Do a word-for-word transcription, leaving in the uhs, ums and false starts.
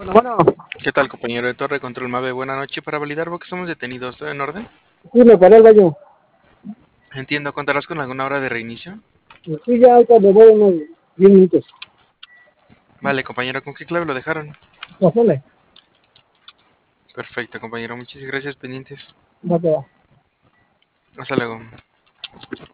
Bueno, bueno, ¿Qué tal, compañero de Torre Control Mave? Buena noche. Para validar porque somos detenidos. ¿Todo en orden? sí, me paré el baño. Entiendo. ¿Contarás con alguna hora de reinicio? Sí, ya ahorita me voy en unos diez minutos. Vale, compañero. ¿Con qué clave lo dejaron? Pásale, Perfecto, compañero. Muchas gracias, pendientes. va, va. Hasta luego.